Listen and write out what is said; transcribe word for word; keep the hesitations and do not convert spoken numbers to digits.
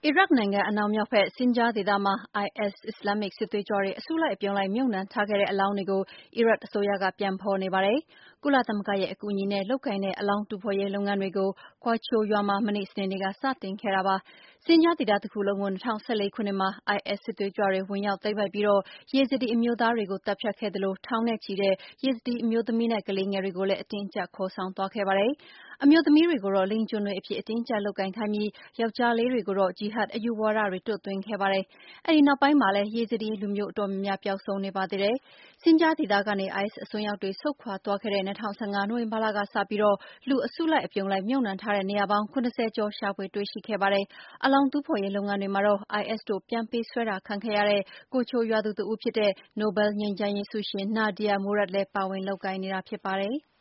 အီရတ်နိုင်ငံအနောက်မြောက်ဘက် Sinjar ဒေသမှာ IS အစ္စလာမ်မစ်စစ်သွေးကြွတွေ အစုလိုက်အပြုံလိုက်မြှုပ်နှံထားခဲ့တဲ့အလောင်းတွေကို အီရတ်အစိုးရက ပြန်ဖော်နေပါတယ်။ ကုလသမဂ္ဂရဲ့အကူအညီနဲ့လုပ်ကိုင်တဲ့အလောင်းတူးဖော်ရေးလုပ်ငန်းတွေကို Quechua ရွာမှာ မနေ့ စနေနေ့က စတင်ခဲ့တာပါ။ Sinjar ဒေသတခုလုံးကို ၂၀၁၄ ခုနှစ်မှာ IS စစ်သွေးကြွတွေ ဝင်ရောက်သိမ်းပိုက်ပြီး Yazidi အမျိုးသားတွေကို သတ်ဖြတ်ခဲ့သလို ထောင်နဲ့ချီတဲ့ Yazidi အမျိုးသမီးနဲ့ ကလေးငယ်တွေကိုလည်း အတင်းအကြပ်ခေါ်ဆောင်သွားခဲ့ပါတယ်။ အမျိုးသမီးတွေကိုတော့ လိင်ကျွန်တွေအဖြစ် အတင်းအကြပ်လုပ်ကိုင်ခိုင်းပြီး ယောက်ျားလေးတွေကိုတော့ ဂျီဟတ်အယူဝါဒတွေ သွတ်သွင်းခဲ့ပါတယ်။ အဲဒီနောက်ပိုင်းမှာလည်း Yazidi လူမျိုးအတော်များများ ပျောက်ဆုံးနေပါသေးတယ်။ Sinjar ဒေသကနေ IS အစွန်းရောက်တွေ ဆုတ်ခွာသွားခဲ့တဲ့ ၂၀၁၅ နိုဝင်ဘာလကစပြီး လူအစုလိုက်အပြုံလိုက်မြှုပ်နှံထားတဲ့နေရာပေါင်း ၇၀ ကျော် ရှာဖွေတွေ့ရှိခဲ့ပါတယ်။ အလောင်းတူးဖော်ရေးလုပ်ငန်းတွေမှာတော့ IS တို့ ပြန်ပေးဆွဲတာခံခဲ့ရတဲ့ Quechua ရွာသူတဦးဖြစ်တဲ့ နိုဘယ်လ်ငြိမ်းချမ်းရေးဆုရှင် Nadia Murad လည်း ပါဝင်လုပ်ကိုင်နေတာဖြစ်ပါတယ်။